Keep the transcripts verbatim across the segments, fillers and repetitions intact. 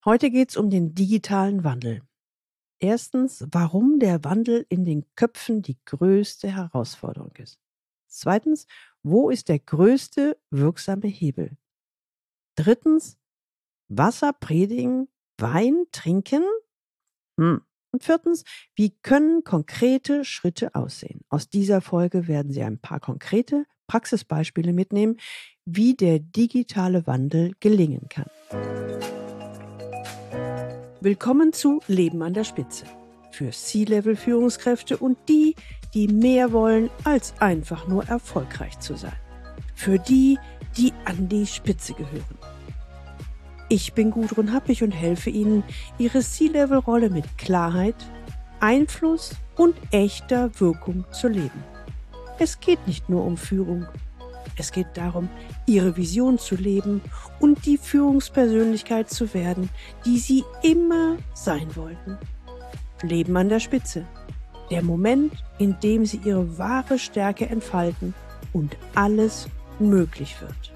Heute geht es um den digitalen Wandel. Erstens, warum der Wandel in den Köpfen die größte Herausforderung ist. Zweitens, wo ist der größte wirksame Hebel? Drittens, Wasser predigen, Wein trinken? Hm. Und viertens, wie können konkrete Schritte aussehen? Aus dieser Folge werden Sie ein paar konkrete Praxisbeispiele mitnehmen, wie der digitale Wandel gelingen kann. Willkommen zu Leben an der Spitze. Für C-Level-Führungskräfte und die, die mehr wollen, als einfach nur erfolgreich zu sein. Für die, die an die Spitze gehören. Ich bin Gudrun Happig und helfe Ihnen, Ihre C-Level-Rolle mit Klarheit, Einfluss und echter Wirkung zu leben. Es geht nicht nur um Führung. Es geht darum, Ihre Vision zu leben und die Führungspersönlichkeit zu werden, die Sie immer sein wollten. Leben an der Spitze. Der Moment, in dem Sie Ihre wahre Stärke entfalten und alles möglich wird.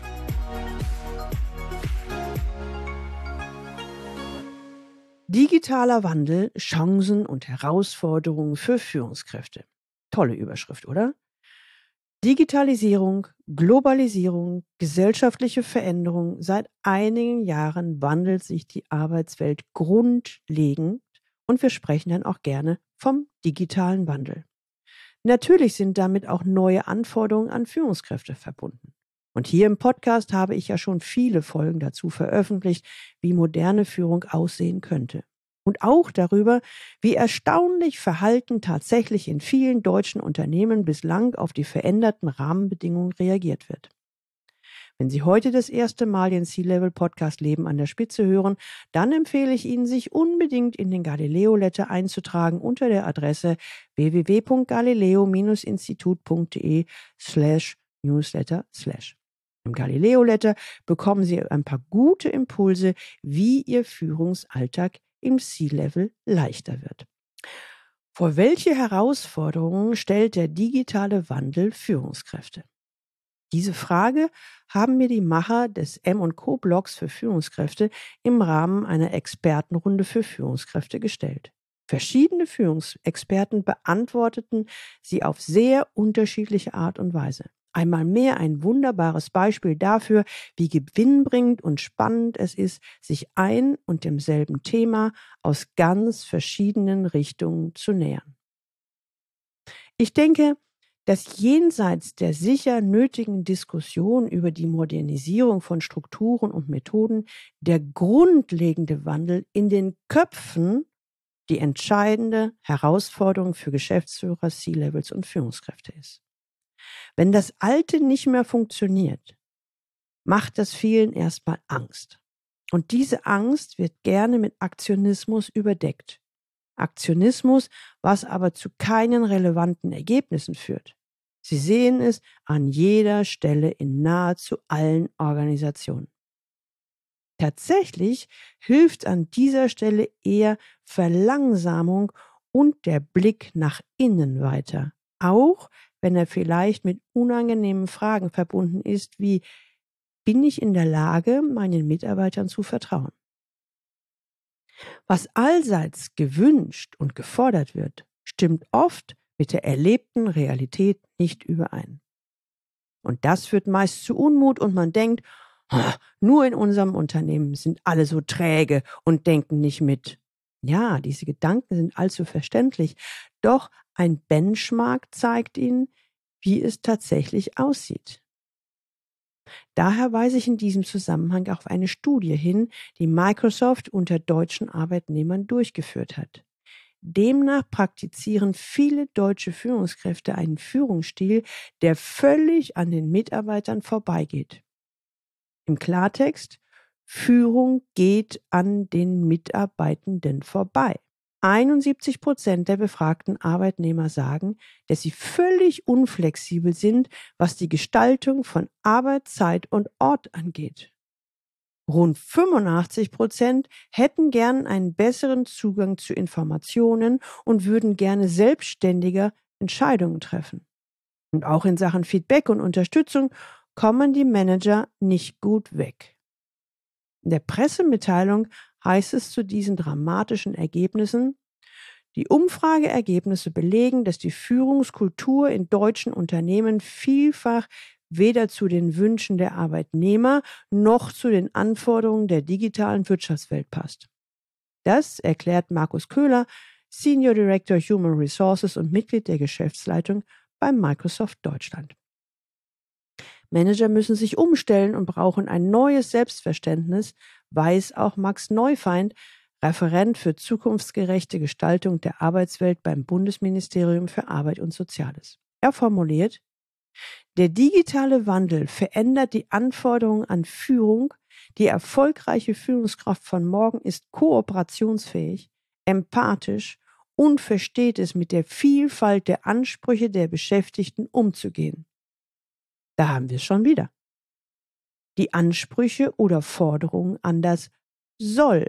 Digitaler Wandel, Chancen und Herausforderungen für Führungskräfte. Tolle Überschrift, oder? Digitalisierung, Globalisierung, gesellschaftliche Veränderung. Seit einigen Jahren wandelt sich die Arbeitswelt grundlegend und wir sprechen dann auch gerne vom digitalen Wandel. Natürlich sind damit auch neue Anforderungen an Führungskräfte verbunden. Und hier im Podcast habe ich ja schon viele Folgen dazu veröffentlicht, wie moderne Führung aussehen könnte. Und auch darüber, wie erstaunlich Verhalten tatsächlich in vielen deutschen Unternehmen bislang auf die veränderten Rahmenbedingungen reagiert wird. Wenn Sie heute das erste Mal den C-Level-Podcast Leben an der Spitze hören, dann empfehle ich Ihnen, sich unbedingt in den Galileo-Letter einzutragen unter der Adresse w w w punkt galileo Bindestrich institut punkt de slash newsletter slash. Im Galileo-Letter bekommen Sie ein paar gute Impulse, wie Ihr Führungsalltag im C-Level leichter wird. Vor welche Herausforderungen stellt der digitale Wandel Führungskräfte? Diese Frage haben mir die Macher des M und Co. Blogs für Führungskräfte im Rahmen einer Expertenrunde für Führungskräfte gestellt. Verschiedene Führungsexperten beantworteten sie auf sehr unterschiedliche Art und Weise. Einmal mehr ein wunderbares Beispiel dafür, wie gewinnbringend und spannend es ist, sich ein und demselben Thema aus ganz verschiedenen Richtungen zu nähern. Ich denke, dass jenseits der sicher nötigen Diskussion über die Modernisierung von Strukturen und Methoden der grundlegende Wandel in den Köpfen die entscheidende Herausforderung für Geschäftsführer, C-Levels und Führungskräfte ist. Wenn das Alte nicht mehr funktioniert, macht das vielen erstmal Angst. Und diese Angst wird gerne mit Aktionismus überdeckt. Aktionismus, was aber zu keinen relevanten Ergebnissen führt. Sie sehen es an jeder Stelle in nahezu allen Organisationen. Tatsächlich hilft an dieser Stelle eher Verlangsamung und der Blick nach innen weiter. Auch wenn er vielleicht mit unangenehmen Fragen verbunden ist, wie: Bin ich in der Lage, meinen Mitarbeitern zu vertrauen? Was allseits gewünscht und gefordert wird, stimmt oft mit der erlebten Realität nicht überein. Und das führt meist zu Unmut und man denkt, nur in unserem Unternehmen sind alle so träge und denken nicht mit. Ja, diese Gedanken sind allzu verständlich, doch ein Benchmark zeigt Ihnen, wie es tatsächlich aussieht. Daher weise ich in diesem Zusammenhang auf eine Studie hin, die Microsoft unter deutschen Arbeitnehmern durchgeführt hat. Demnach praktizieren viele deutsche Führungskräfte einen Führungsstil, der völlig an den Mitarbeitern vorbeigeht. Im Klartext: Führung geht an den Mitarbeitenden vorbei. einundsiebzig Prozent der befragten Arbeitnehmer sagen, dass sie völlig unflexibel sind, was die Gestaltung von Arbeit, Zeit und Ort angeht. Rund fünfundachtzig Prozent hätten gern einen besseren Zugang zu Informationen und würden gerne selbstständiger Entscheidungen treffen. Und auch in Sachen Feedback und Unterstützung kommen die Manager nicht gut weg. In der Pressemitteilung heißt es zu diesen dramatischen Ergebnissen: Die Umfrageergebnisse belegen, dass die Führungskultur in deutschen Unternehmen vielfach weder zu den Wünschen der Arbeitnehmer noch zu den Anforderungen der digitalen Wirtschaftswelt passt. Das erklärt Markus Köhler, Senior Director Human Resources und Mitglied der Geschäftsleitung bei Microsoft Deutschland. Manager müssen sich umstellen und brauchen ein neues Selbstverständnis, weiß auch Max Neufeind, Referent für zukunftsgerechte Gestaltung der Arbeitswelt beim Bundesministerium für Arbeit und Soziales. Er formuliert: Der digitale Wandel verändert die Anforderungen an Führung. Die erfolgreiche Führungskraft von morgen ist kooperationsfähig, empathisch und versteht es, mit der Vielfalt der Ansprüche der Beschäftigten umzugehen. Da haben wir es schon wieder. Die Ansprüche oder Forderungen an das Soll.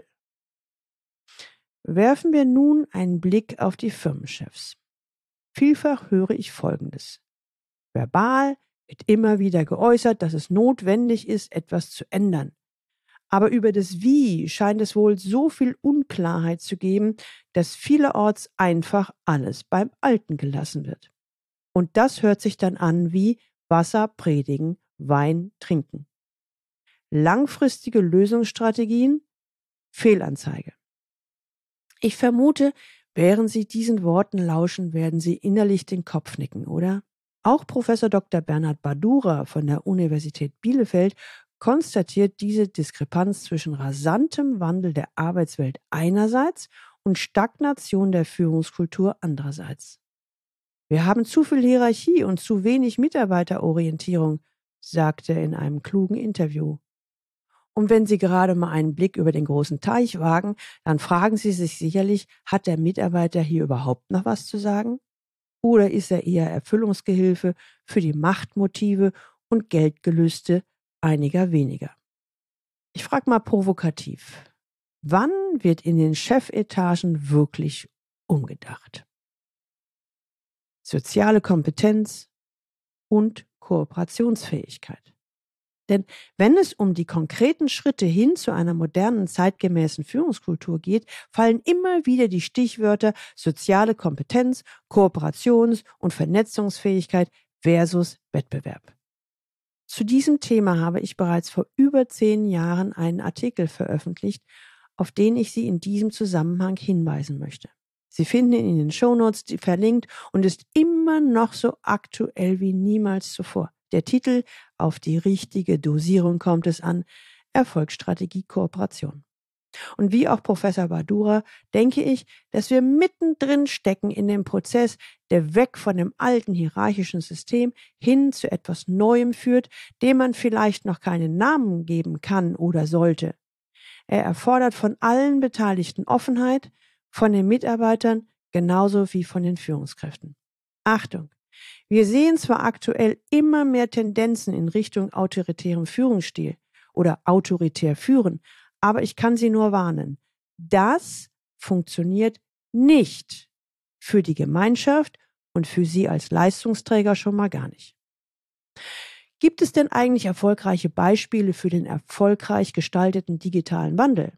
Werfen wir nun einen Blick auf die Firmenchefs. Vielfach höre ich Folgendes: Verbal wird immer wieder geäußert, dass es notwendig ist, etwas zu ändern. Aber über das Wie scheint es wohl so viel Unklarheit zu geben, dass vielerorts einfach alles beim Alten gelassen wird. Und das hört sich dann an wie Wasser predigen, Wein trinken. Langfristige Lösungsstrategien? Fehlanzeige. Ich vermute, während Sie diesen Worten lauschen, werden Sie innerlich den Kopf nicken, oder? Auch Professor Doktor Bernhard Badura von der Universität Bielefeld konstatiert diese Diskrepanz zwischen rasantem Wandel der Arbeitswelt einerseits und Stagnation der Führungskultur andererseits. Wir haben zu viel Hierarchie und zu wenig Mitarbeiterorientierung, sagte er in einem klugen Interview. Und wenn Sie gerade mal einen Blick über den großen Teich wagen, dann fragen Sie sich sicherlich, hat der Mitarbeiter hier überhaupt noch was zu sagen? Oder ist er eher Erfüllungsgehilfe für die Machtmotive und Geldgelüste einiger weniger? Ich frage mal provokativ: Wann wird in den Chefetagen wirklich umgedacht? Soziale Kompetenz und Kooperationsfähigkeit. Denn wenn es um die konkreten Schritte hin zu einer modernen, zeitgemäßen Führungskultur geht, fallen immer wieder die Stichwörter soziale Kompetenz, Kooperations- und Vernetzungsfähigkeit versus Wettbewerb. Zu diesem Thema habe ich bereits vor über zehn Jahren einen Artikel veröffentlicht, auf den ich Sie in diesem Zusammenhang hinweisen möchte. Sie finden ihn in den Shownotes verlinkt und ist immer noch so aktuell wie niemals zuvor. Der Titel: Auf die richtige Dosierung kommt es an, Erfolgsstrategie Kooperation. Und wie auch Professor Badura denke ich, dass wir mittendrin stecken in dem Prozess, der weg von dem alten hierarchischen System hin zu etwas Neuem führt, dem man vielleicht noch keinen Namen geben kann oder sollte. Er erfordert von allen Beteiligten Offenheit, von den Mitarbeitern genauso wie von den Führungskräften. Achtung! Wir sehen zwar aktuell immer mehr Tendenzen in Richtung autoritärem Führungsstil oder autoritär führen, aber ich kann Sie nur warnen: Das funktioniert nicht für die Gemeinschaft und für Sie als Leistungsträger schon mal gar nicht. Gibt es denn eigentlich erfolgreiche Beispiele für den erfolgreich gestalteten digitalen Wandel?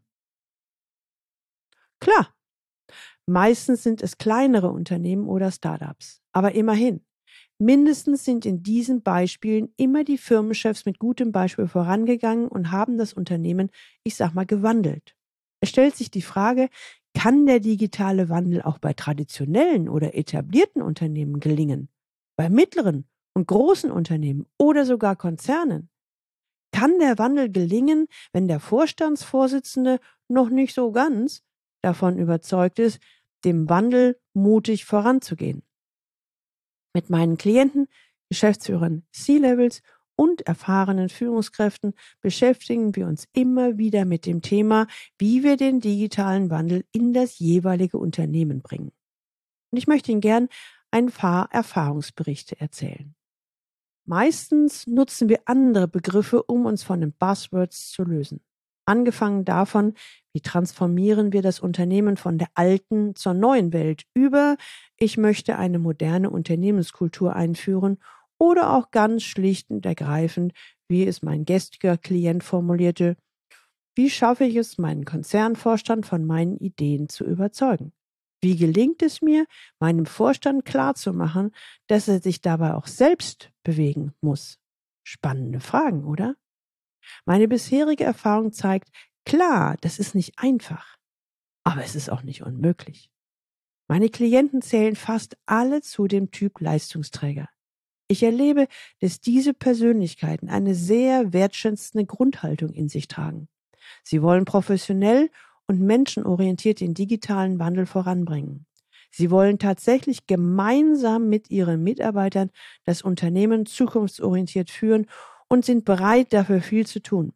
Klar, meistens sind es kleinere Unternehmen oder Startups, aber immerhin. Mindestens sind in diesen Beispielen immer die Firmenchefs mit gutem Beispiel vorangegangen und haben das Unternehmen, ich sag mal, gewandelt. Es stellt sich die Frage: Kann der digitale Wandel auch bei traditionellen oder etablierten Unternehmen gelingen? Bei mittleren und großen Unternehmen oder sogar Konzernen? Kann der Wandel gelingen, wenn der Vorstandsvorsitzende noch nicht so ganz davon überzeugt ist, dem Wandel mutig voranzugehen? Mit meinen Klienten, Geschäftsführern, C-Levels und erfahrenen Führungskräften beschäftigen wir uns immer wieder mit dem Thema, wie wir den digitalen Wandel in das jeweilige Unternehmen bringen. Und ich möchte Ihnen gern ein paar Erfahrungsberichte erzählen. Meistens nutzen wir andere Begriffe, um uns von den Buzzwords zu lösen. Angefangen davon, wie transformieren wir das Unternehmen von der alten zur neuen Welt, über ich möchte eine moderne Unternehmenskultur einführen, oder auch ganz schlicht und ergreifend, wie es mein gestriger Klient formulierte: Wie schaffe ich es, meinen Konzernvorstand von meinen Ideen zu überzeugen? Wie gelingt es mir, meinem Vorstand klarzumachen, dass er sich dabei auch selbst bewegen muss? Spannende Fragen, oder? Meine bisherige Erfahrung zeigt, klar, das ist nicht einfach, aber es ist auch nicht unmöglich. Meine Klienten zählen fast alle zu dem Typ Leistungsträger. Ich erlebe, dass diese Persönlichkeiten eine sehr wertschätzende Grundhaltung in sich tragen. Sie wollen professionell und menschenorientiert den digitalen Wandel voranbringen. Sie wollen tatsächlich gemeinsam mit ihren Mitarbeitern das Unternehmen zukunftsorientiert führen und sind bereit, dafür viel zu tun.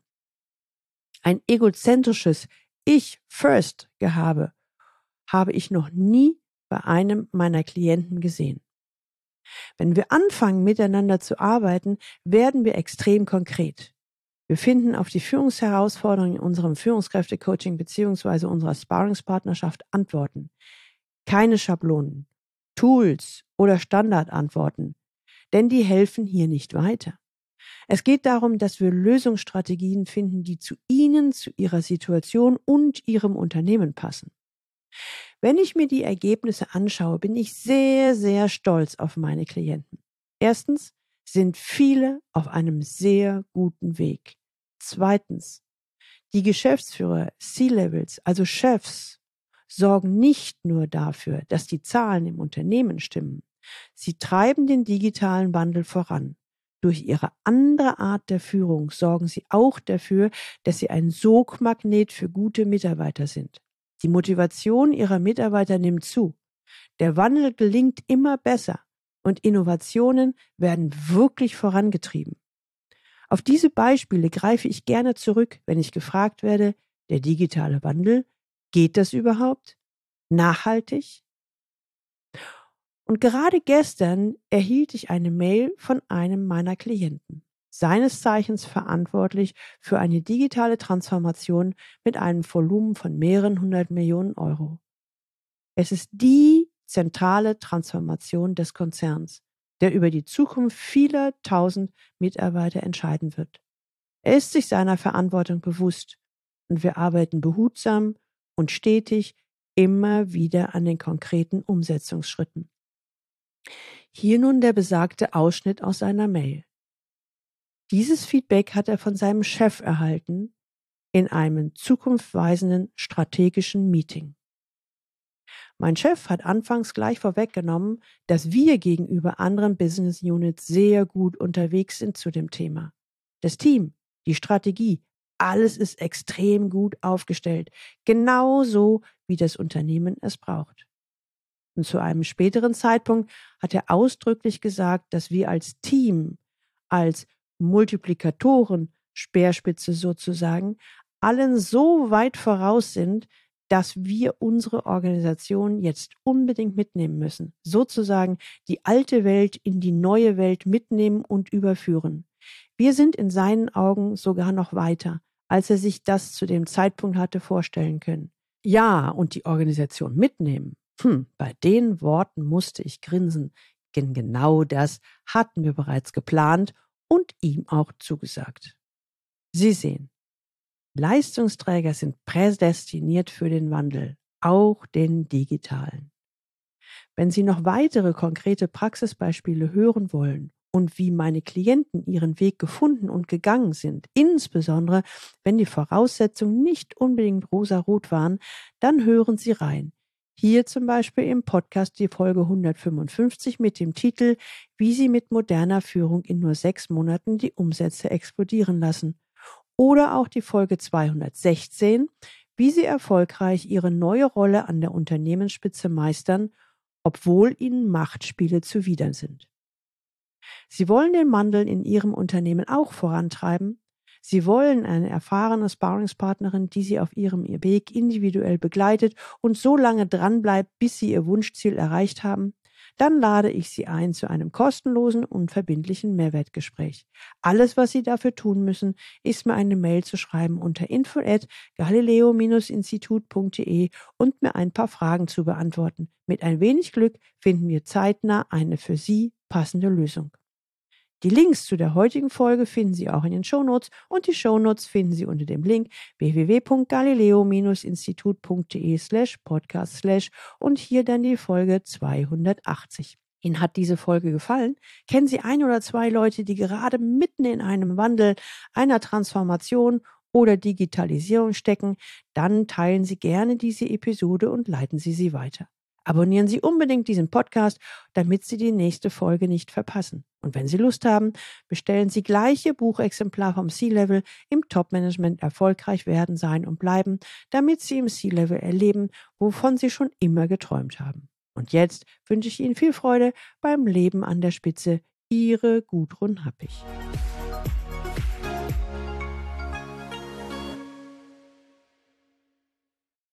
Ein egozentrisches Ich-First-Gehabe habe ich noch nie bei einem meiner Klienten gesehen. Wenn wir anfangen, miteinander zu arbeiten, werden wir extrem konkret. Wir finden auf die Führungsherausforderungen in unserem Führungskräftecoaching bzw. unserer Sparringspartnerschaft Antworten. Keine Schablonen, Tools oder Standardantworten, denn die helfen hier nicht weiter. Es geht darum, dass wir Lösungsstrategien finden, die zu Ihnen, zu Ihrer Situation und Ihrem Unternehmen passen. Wenn ich mir die Ergebnisse anschaue, bin ich sehr, sehr stolz auf meine Klienten. Erstens sind viele auf einem sehr guten Weg. Zweitens, die Geschäftsführer, C-Levels, also Chefs, sorgen nicht nur dafür, dass die Zahlen im Unternehmen stimmen. Sie treiben den digitalen Wandel voran. Durch ihre andere Art der Führung sorgen sie auch dafür, dass sie ein Sogmagnet für gute Mitarbeiter sind. Die Motivation ihrer Mitarbeiter nimmt zu. Der Wandel gelingt immer besser und Innovationen werden wirklich vorangetrieben. Auf diese Beispiele greife ich gerne zurück, wenn ich gefragt werde, der digitale Wandel, geht das überhaupt? Nachhaltig? Und gerade gestern erhielt ich eine Mail von einem meiner Klienten, seines Zeichens verantwortlich für eine digitale Transformation mit einem Volumen von mehreren hundert Millionen Euro. Es ist die zentrale Transformation des Konzerns, der über die Zukunft vieler tausend Mitarbeiter entscheiden wird. Er ist sich seiner Verantwortung bewusst und wir arbeiten behutsam und stetig immer wieder an den konkreten Umsetzungsschritten. Hier nun der besagte Ausschnitt aus seiner Mail. Dieses Feedback hat er von seinem Chef erhalten in einem zukunftsweisenden strategischen Meeting. Mein Chef hat anfangs gleich vorweggenommen, dass wir gegenüber anderen Business Units sehr gut unterwegs sind zu dem Thema. Das Team, die Strategie, alles ist extrem gut aufgestellt, genauso wie das Unternehmen es braucht. Und zu einem späteren Zeitpunkt hat er ausdrücklich gesagt, dass wir als Team, als Multiplikatoren, Speerspitze sozusagen, allen so weit voraus sind, dass wir unsere Organisation jetzt unbedingt mitnehmen müssen. Sozusagen die alte Welt in die neue Welt mitnehmen und überführen. Wir sind in seinen Augen sogar noch weiter, als er sich das zu dem Zeitpunkt hatte vorstellen können. Ja, und die Organisation mitnehmen. Hm, bei den Worten musste ich grinsen, denn genau das hatten wir bereits geplant und ihm auch zugesagt. Sie sehen, Leistungsträger sind prädestiniert für den Wandel, auch den digitalen. Wenn Sie noch weitere konkrete Praxisbeispiele hören wollen und wie meine Klienten ihren Weg gefunden und gegangen sind, insbesondere wenn die Voraussetzungen nicht unbedingt rosarot waren, dann hören Sie rein. Hier zum Beispiel im Podcast die Folge hundertfünfundfünfzig mit dem Titel Wie Sie mit moderner Führung in nur sechs Monaten die Umsätze explodieren lassen. Oder auch die Folge zweihundertsechzehn, wie Sie erfolgreich Ihre neue Rolle an der Unternehmensspitze meistern, obwohl Ihnen Machtspiele zuwider sind. Sie wollen den Wandel in Ihrem Unternehmen auch vorantreiben. Sie wollen eine erfahrene Sparringspartnerin, die Sie auf Ihrem Weg individuell begleitet und so lange dranbleibt, bis Sie Ihr Wunschziel erreicht haben. Dann lade ich Sie ein zu einem kostenlosen und verbindlichen Mehrwertgespräch. Alles, was Sie dafür tun müssen, ist mir eine Mail zu schreiben unter info at galileo Bindestrich institut punkt de und mir ein paar Fragen zu beantworten. Mit ein wenig Glück finden wir zeitnah eine für Sie passende Lösung. Die Links zu der heutigen Folge finden Sie auch in den Shownotes und die Shownotes finden Sie unter dem Link w w w punkt galileo Bindestrich institut punkt de slash podcast slash und hier dann die Folge zweihundertachtzig. Ihnen hat diese Folge gefallen? Kennen Sie ein oder zwei Leute, die gerade mitten in einem Wandel, einer Transformation oder Digitalisierung stecken? Dann teilen Sie gerne diese Episode und leiten Sie sie weiter. Abonnieren Sie unbedingt diesen Podcast, damit Sie die nächste Folge nicht verpassen. Und wenn Sie Lust haben, bestellen Sie gleich Ihr Buchexemplar vom C-Level im Top-Management erfolgreich werden, sein und bleiben, damit Sie im C-Level erleben, wovon Sie schon immer geträumt haben. Und jetzt wünsche ich Ihnen viel Freude beim Leben an der Spitze. Ihre Gudrun Happig.